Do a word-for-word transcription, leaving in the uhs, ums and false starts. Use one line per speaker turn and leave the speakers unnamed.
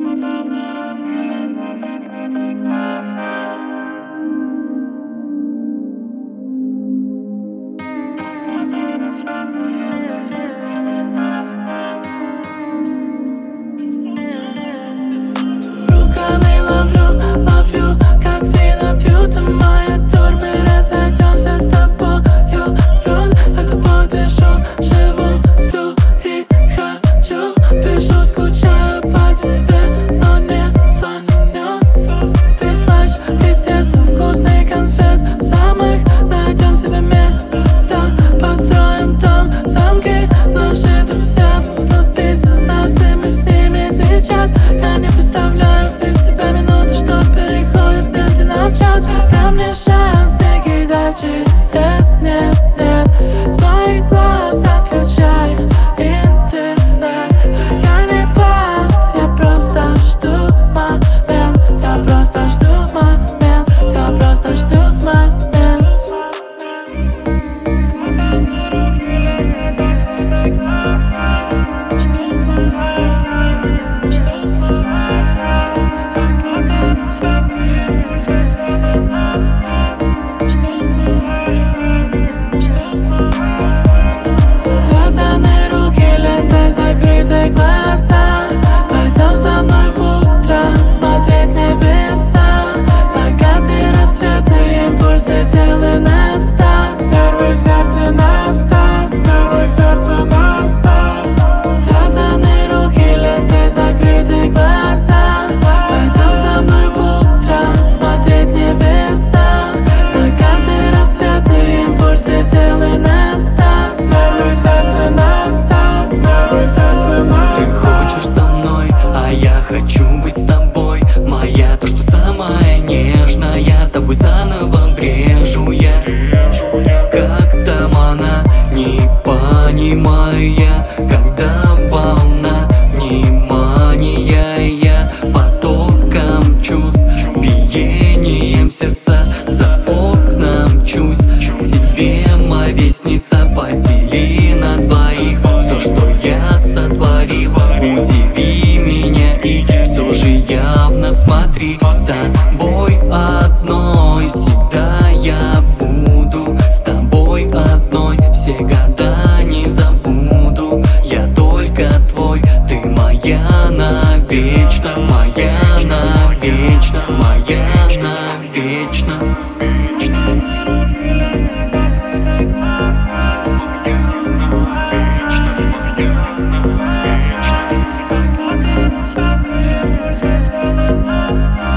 Руками ловлю, ловлю, как вина пью. Ты моя тур, мы разойдемся с тобою. Сплю, а тобой дышу, живу, сплю и хочу. Пишу, скучаю по тебе, но не звоню. Ты слышь, из детства вкусный конфет. Самых найдем себе место, построим там замки. Наши друзья будут биться нас, и мы с ними сейчас. Я не представляю без тебя минуты, что переходит медленно в час. Дай мне шанс, не кидай в джи эс, нет, нет. Своих глаз отключай интернет. Я не пас, я просто жду момент. Я просто жду момент. Я просто жду момент. Связаны руки, лентой закрыты глаза. Пойдем со мной в утро смотреть небеса. Закаты, рассветы, импульсы тела на старт. Нервы, сердце на старт. Нервы, сердце на старт. Связаны руки, лентой закрыты глаза. Пойдем со мной в утро смотреть небеса. Закаты, рассветы, импульсы тела на старт. Нервы, сердце на старт. Нервы, сердце на
Ты
старт.
хочешь со мной, а я хочу быть с тобой. Моя, то, что самая нежная. Тобой заново брежу я, как там она, не понимая. Когда волна внимания, я потоком чувств, биением сердца за окном мчусь к тебе, мовесница. Подели на двоих все, что я сотворил. Удиви меня и все же явно смотри. С тобой одной всегда я буду. С тобой одной все года не забуду. Я только твой, ты моя навечно. Моя навечно, моя навечно.
Закаты, рассветы, импульсы тела на старт.